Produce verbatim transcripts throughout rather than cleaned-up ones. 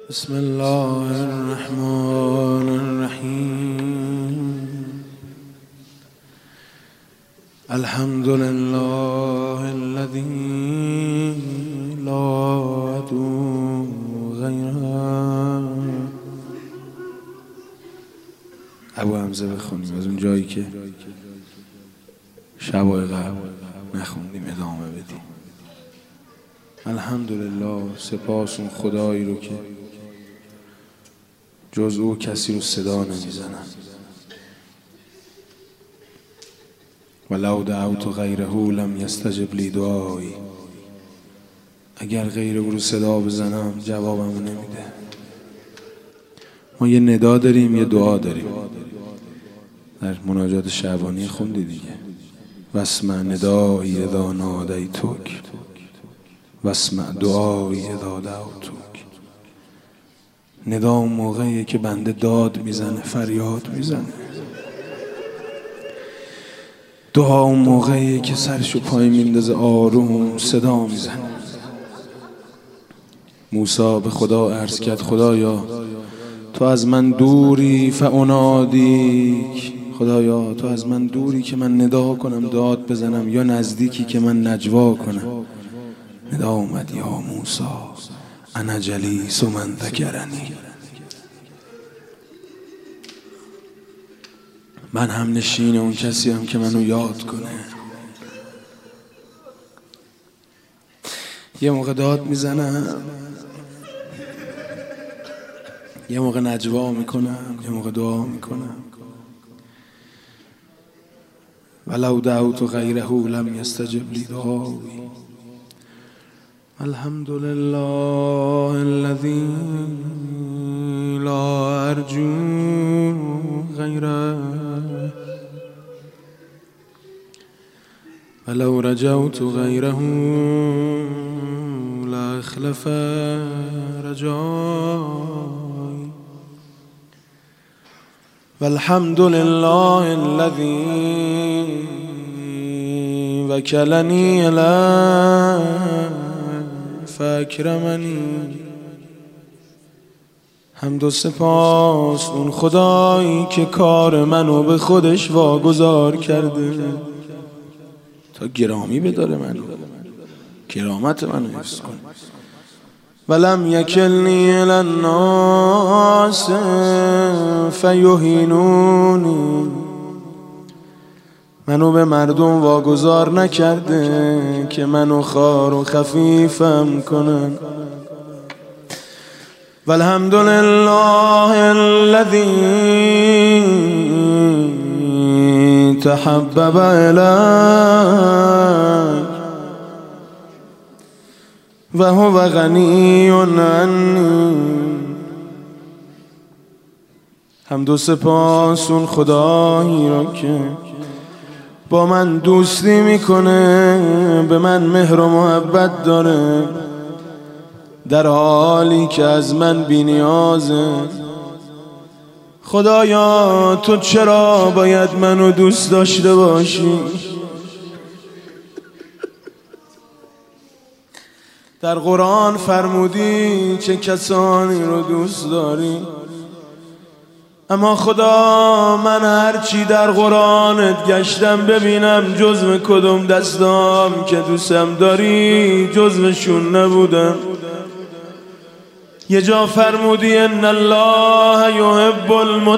بسم الله الرحمن الرحیم. الحمد لله الذي لا أدعو غیره. ابو حمزه بخونیم از اون جایی که شبای قبل نخوندیم ادامه بدیم. الحمدلله، سپاس اون خدایی رو که جز او کسی رو صدا نمیزنن. ولو دعوت غیره لم یستجب لی دعایی. اگر غیر او رو صدا بزنم جوابمو نمیده. ما یه ندا داریم، یه دعا داریم. در مناجات شعبانی خوندی دیگه. واسمع ندایی اذا نادیتک واسمع دعایی اذا دعوتک. ندا اون موقعیه که بنده داد میزنه، فریاد میزنه. دعا اون موقعیه که سرشو پای میندازه، آروم صدا میزنه. موسی به خدا عرض کرد خدایا تو از من دوری فانادیک. خدایا تو از من دوری که من ندا کنم، داد بزنم، یا نزدیکی که من نجوا کنم. ندا اومد یا موسی انا جلیس من ذکرنی. من هم نشین اون کسی هم که منو یاد کنه. یه موقع داد میزنم، یه موقع نجوا میکنم، یه موقع دعا میکنم. ولو دعوت غیره لم یستجب لی دعایی. الحمد لله الذي لا ارجو غیره ولو رجوت غیره لاخلف رجایی. والحمد لله الذي وكلني الیه فاکرمنی. حمد و سپاس اون خدایی که کار منو به خودش واگذار کرده تا گرامی بداره منو، کرامت منو حفظ کنه. ولم یکلنی الی الناس فیهینونی. منو به مردم واگذار نکرده که منو خار و خفیفم کنن. والحمد لله الذي تحبب الی و هو غنی عنی. حمد و سپاس اون خدایی را که با من دوستی میکنه، به من مهر و محبت داره، در حالی که از من بی نیازه. خدایا تو چرا باید منو دوست داشته باشی؟ در قرآن فرمودی چه کسانی رو دوست داری. اما خدا من هرچی در قرآنت گشتم ببینم جزو کدوم دستام که دوستم داری جزوشون نبودم. یه جا فرمودی ان الله یحب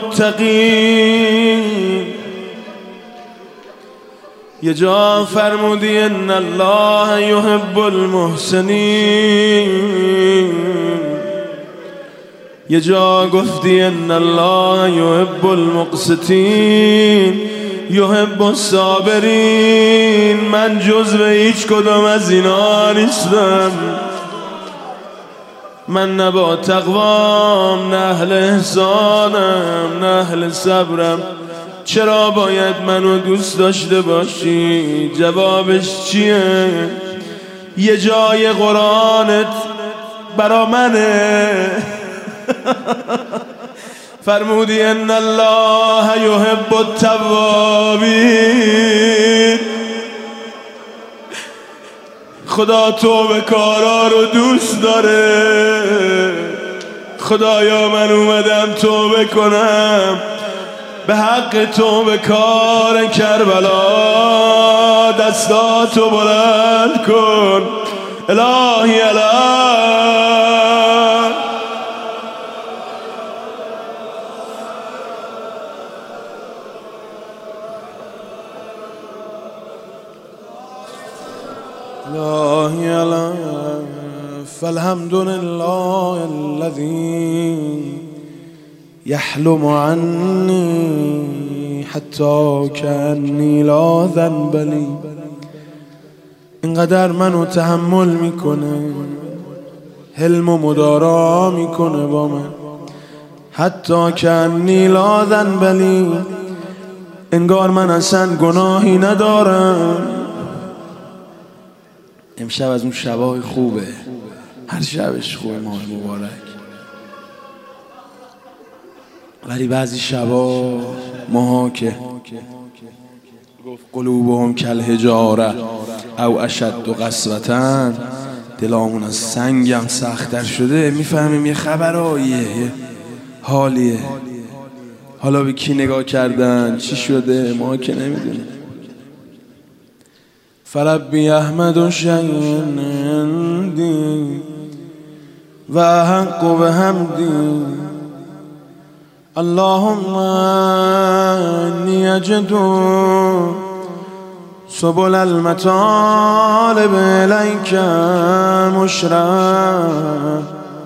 المتقین، یه جا فرمودی ان الله یحب المحسنین، یه جا گفتی ان الله یحب المقسطین یحب الصابرین. من جزو هیچ کدوم از اینا نیستم. من نه با تقوام، نه اهل احسانم، نه اهل صبرم. چرا باید منو دوست داشته باشی؟ جوابش چیه؟ یه جای قرآنت برا منه فرمودی ان الله یحب التوابین. خدا توبه کارا رو دوست داره، خدایا من اومدم توبه کنم به حق تو به کار کربلا، دستاتو بلند کن الهی الهی. الهی الهی فالحمد لله الذي يحلم عني حتى كأني لا ذنب لي. اینقدر منو تحمل میکنه، حلم و مدارا میکنه با من، حتی کأنی لا ذنب لی، انگار من اصلا گناهی ندارم. امشب از اون شبای خوبه، هر شبش خوبه ماه مبارک، ولی بعضی شبا ماها که گفت قلوبهم کالحجاره او اشد قسوة، دلامون از سنگم سخت‌تر شده، میفهمیم یه خبراییه، یه حالیه. حالا به کی نگاه کردن چی شده ما که نمیدونیم. فربی احمد شیء عندی و حق به حمدی، اللهم انی اجد سبل المطالب الیک مشرع.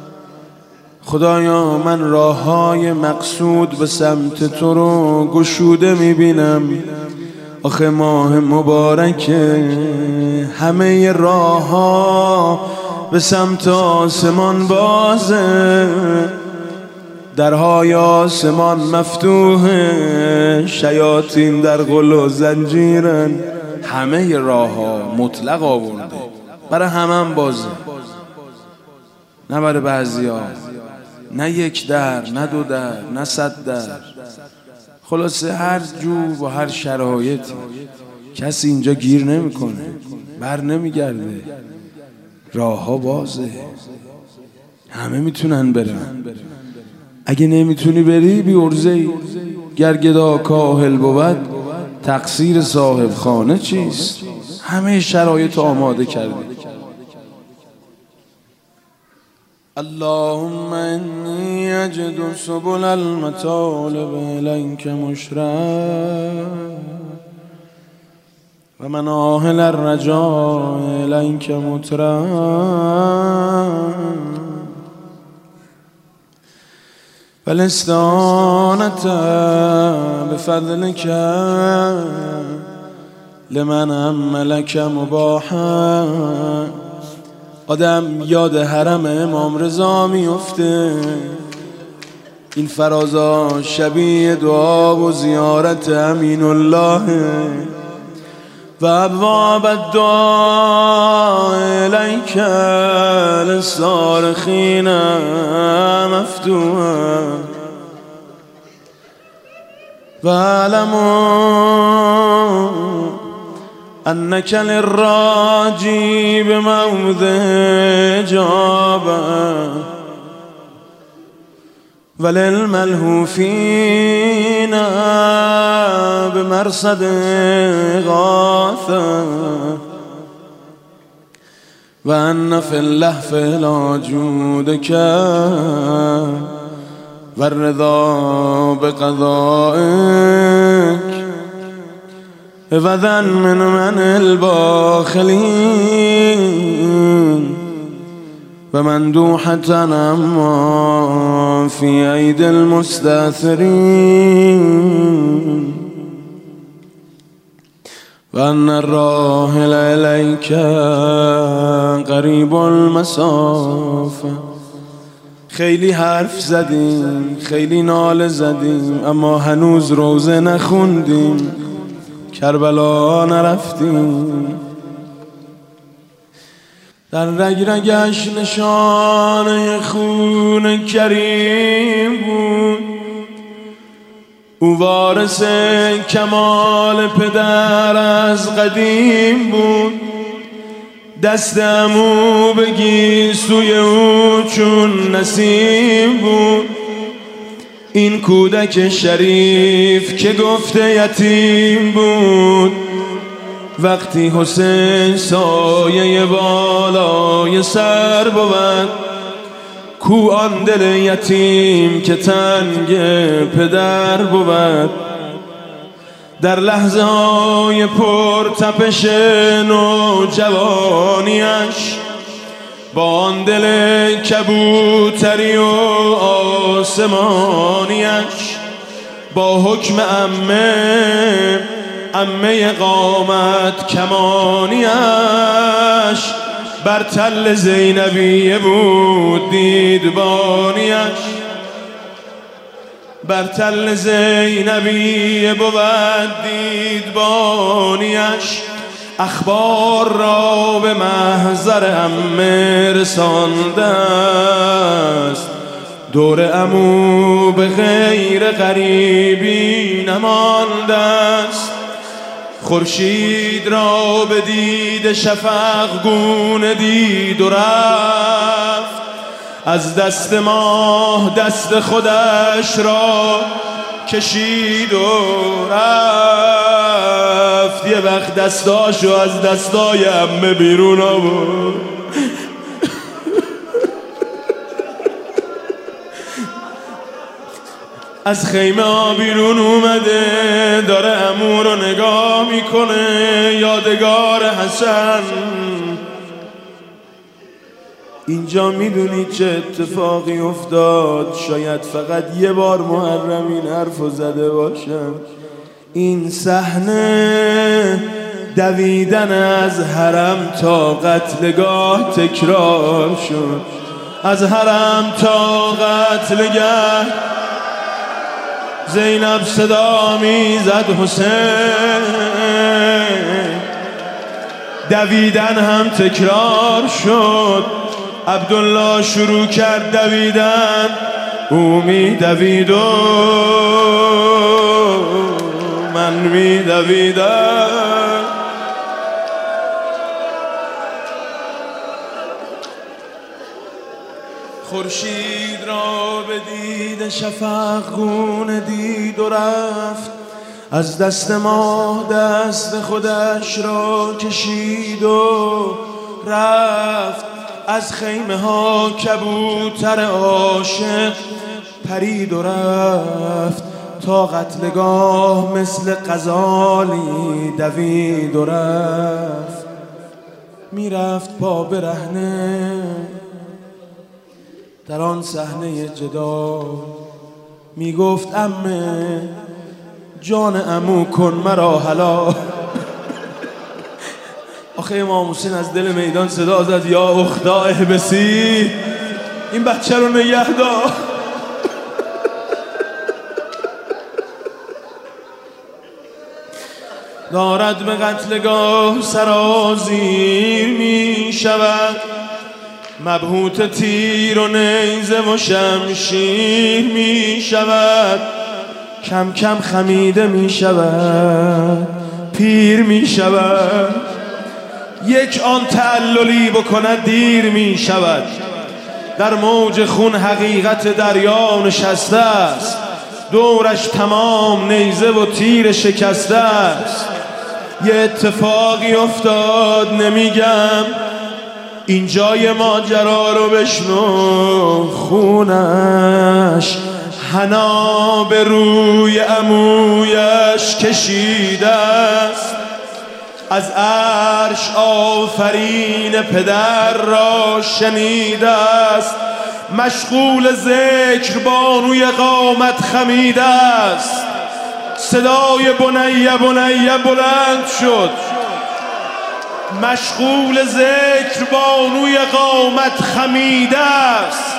خدایا من راههای مقصود به سمت تو رو گشوده میبینم. آخه ماه مبارکه، همه راه ها به سمت آسمان بازه، درهای آسمان مفتوحه، شیاطین در غل و زنجیرن. همه راه ها مطلق آورده، برای همه بازه، نه برای بعضی ها، نه یک در، نه دو در، نه صد در. خلاصه هر جو با هر شرایطی کسی اینجا گیر نمیکنه، بر نمیگرده، راه ها بازه، همه میتونن برن. اگه نمیتونی بری بی ارزه‌ای، گر گدا کاهل بود تقصیر صاحب خانه چیست؟ همه شرایط آماده کرده. اللهم انی اجد سبل المطالب الیک مشرع و مناهل الرجاء الیک مترع، والاستعانة بفضلك لمن عملك مباحا. آدم یاد حرم امام رضا میفته، این فرازا شبیه دعا و زیارت امین الله و ابواب الدعاء الیک للصارخین مفتوحا. و اعلموا انک للراجی بموضع اجابه وللملهوفین بمرصد غاثه و ان فی اللهف لا جودک و الرضا بقضائک عوضا من من الباخلین و مندوحة اما فی اید المستاثرین و ان الراحل الیک قریب المسافه. خیلی حرف زدیم، خیلی ناله زدیم، اما هنوز روزه نخوندیم، کربلا نرفتیم. در رگ رگش نشانه خون کریم بود، او وارث کمال پدر از قدیم بود. دست عمو بگیر سوی او چون نسیم بود. این کودک شریف که گفته یتیم بود. وقتی حسین سایه بالای سر بود، کو آن دل یتیم که تنگ پدر بود. در لحظه های پر تپش نوجوانیش، با آن دل کبوتری و آسمانیش، با حکم عمه عمه قامت کمانیش، بر تل زینبیه بود دیدبانیش. بر تل زینبیه بود دیدبانیش. اخبار را به محضر عمه رسانده است. دور عمو به غیر غریبی نمانده است. خورشید را به دید شفق گونه دید و رفت. از دست ماه دست خودش را کشید و رفت. یه وقت دستاشو از دستای عمه بیرون آورد. از خیمه ها بیرون اومده، داره عمو رو نگاه میکنه. یادگار حسن. اینجا میدونی چه اتفاقی افتاد؟ شاید فقط یه بار محرم این حرفو زده باشم. این صحنه دویدن از حرم تا قتلگاه تکرار شد. از حرم تا قتلگاه زینب صدا میزد حسین. دویدن هم تکرار شد. عبدالله شروع کرد دویدن، او می دوید و من می دویدم. خورشید را به دید شفق گونه دید و رفت. از دست ماه دست خودش را کشید و رفت. از خیمه ها کبوتر عاشق پرید و رفت. تا قتلگاه مثل غزالی دوید و رفت. میرفت پا برهنه در آن صحنه جدال. میگفت عمه جان عمو کن مرا حلال. آخه امام حسین از دل میدان صدا زد یا اختا احبسی، این بچه رو نگه دار. دارد به قتلگاه سرازیر می شود. مبهوت تیر و نیزه و شمشیر می شود. کم کم خمیده می شود، پیر می شود. یک آن تعللی بکند دیر می شود. در موج خون حقیقت دریا نشسته است. دورش تمام نیزه و تیر شکسته است. یه اتفاقی افتاد نمیگم، اینجای ماجرا رو بشنو. خونش حنا به روی عمویش کشیده است. از عرش آفرین پدر را شنیده است. مشغول ذکر بانوی قامت خمیده است. صدای بنیه بنیه بلند شد. مشغول ذکر بانوی قامت خمیده است.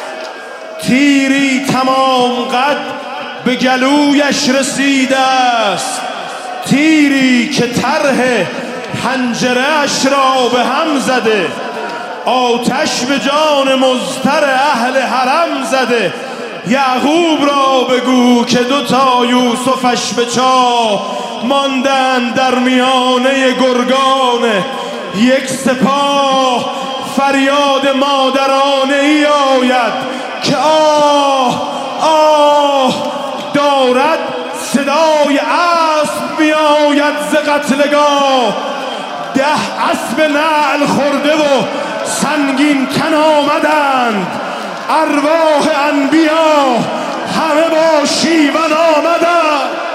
تیری تمام قد به گلویش رسیده است. تیری که طرح حنجره‌اش را به هم زده. آتش به جان مضطر اهل حرم زده. یعقوب را بگو که دوتا یوسفش به چاه ماندن در میانه گرگان یک سپاه فریاد مادرانه ای آید که آه آه دارد، صدای اسب می آید ز قتلگاه. ده اسب نعل خورده و سنگین کن آمدند، ارواح انبیا همه با شیون آمدند.